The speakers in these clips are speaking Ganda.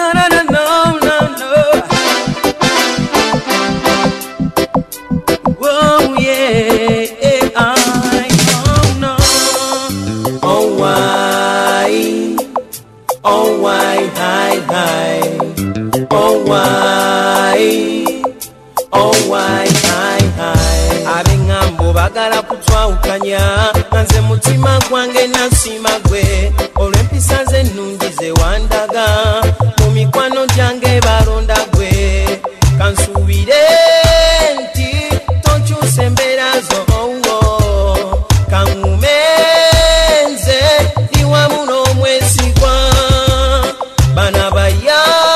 Oh yeah, oh no. Oh why? Oh why, hi. Oh why? Oh why, hi. Abengambo bagala kutwaukanya, nanze mutima gwange nasima gwe. Olwempisa ze nnungi ze wandaga, mu mikwano gyange balonda gwe. Kansubire nti tonkyuse embeera zo, kangumenze ndi wamu n'omwesigwa. Bana bayaye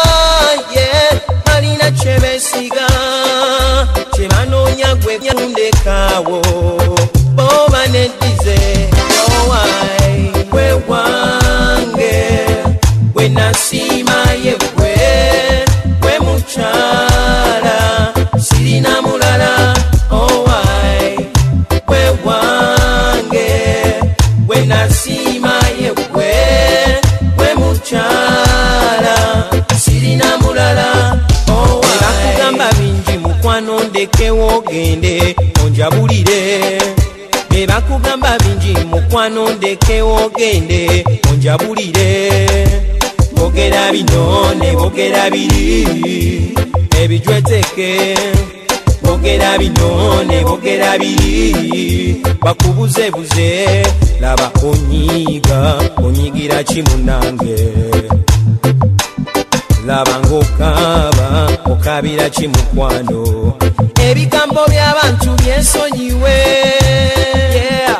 balina kye beesiga, kye banoonya gwe byandekaawo bo baneddize. Owai gwe wange gwe nasiima ye gwe mukyala sirina mulala. Owai gwe wange gwe nasiima ye gwe mukyala sirina mulala. Owai bakugamba bingi mukwano ndekewo ogende onjabulire. Bakugamba bingi mukwano ndekewo ogende onjabulire. Bogera bino ne bogera biri ebijweteke. Bogera bino ne bogera biri bakubuzebuze. Laba onyigira kimunange. Laba ngokaba okabira kimukwano. Ebigambo by'abantu byensonyiwe. Yeah.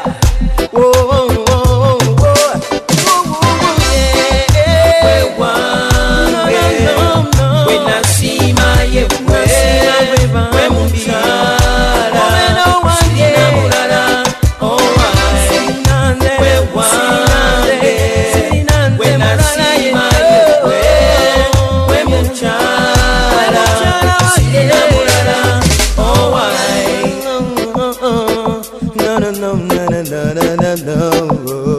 Gwe nasiima ye gwe mukyala sirina mulala. Owai gwe wange gwe nasiima ye gwe mukyala sirina mulala. Owai no.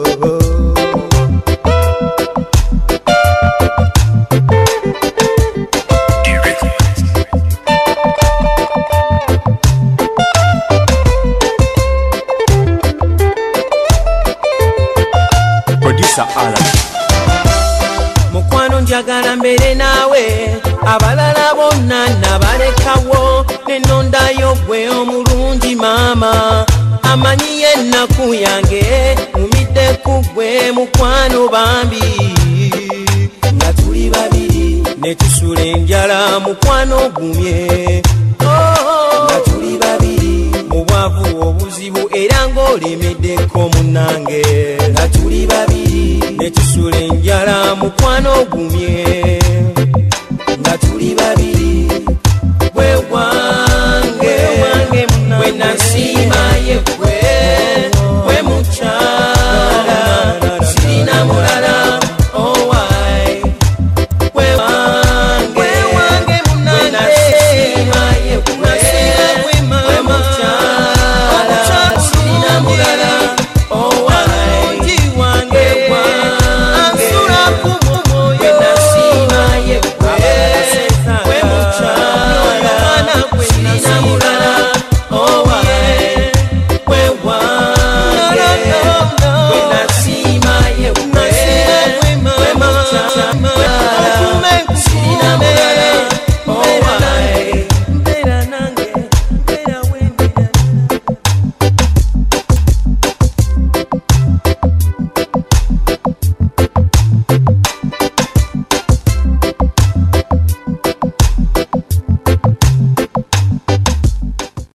Mukwano njagala mbere naawe, abalala bonna nabalekawo. Nenondayo gwe omulungi maama, amanyi ennaku yange, numidde ku gwe mukwano bambi. Nga tuli babiri ne tusula enjala mukwano gumye. Nga tuli babiri mu bwavu obuzibu era ng'olemeddeko munnange.